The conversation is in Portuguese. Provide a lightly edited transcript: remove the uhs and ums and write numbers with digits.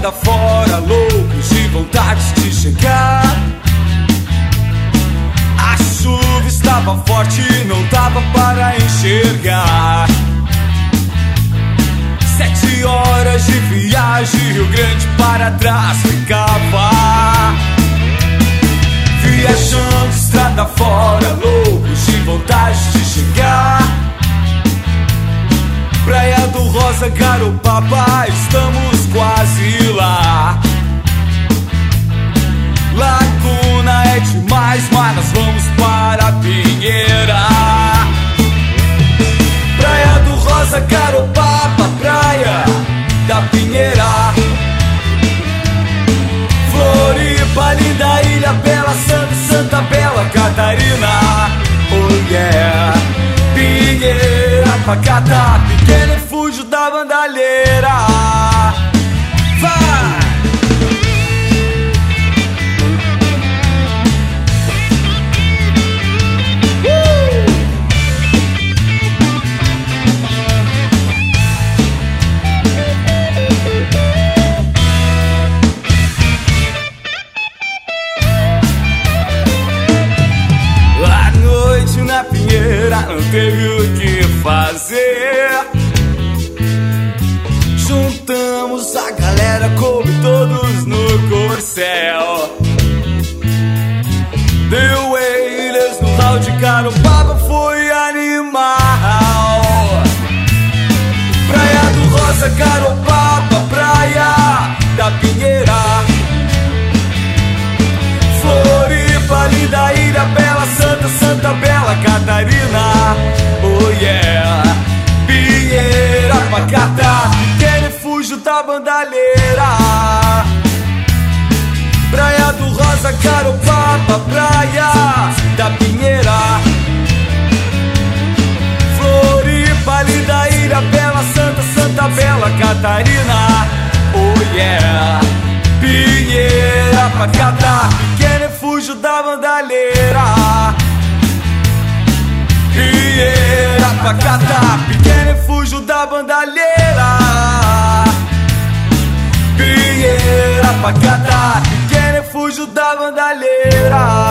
estrada fora, loucos de vontade de chegar. A chuva estava forte e não dava para enxergar. 7 horas de viagem, Rio Grande para trás ficava. Viajando estrada fora, loucos de vontade de chegar. Praia do Rosa, Garopaba, estamos quase lá. Laguna é demais, mas nós vamos para Pinheira. Praia do Rosa, Garopaba, praia da Pinheira. Floripa, linda ilha, Bela, Santa Bela, Catarina. Oh yeah. Pinheira, Pacata, pequeno refúgio da bandalheira. Vai! À noite na Pinheira não teve o que fazer. Juntamos a galera, coube todos no corcel. The Wailers no hall de Garopaba foi animal. Praia do Rosa, Garopaba, praia da Pinheira. Floripa, linda ilha, Bela, Santa Bela, Catarina. Oh yeah. Pinheira, Pacata, pequeno refúgio da bandalheira. Praia do Rosa, Garopaba, praia da Pinheira. Floripa, linda ilha, Bela, Santa Bela, Catarina. Oh yeah. Pinheira, Pacata, pequeno refúgio da bandalheira. Pinheira, Pacata, pequeno refúgio da bandalheira. Pinheira, Pacata, pequeno refúgio da bandalheira.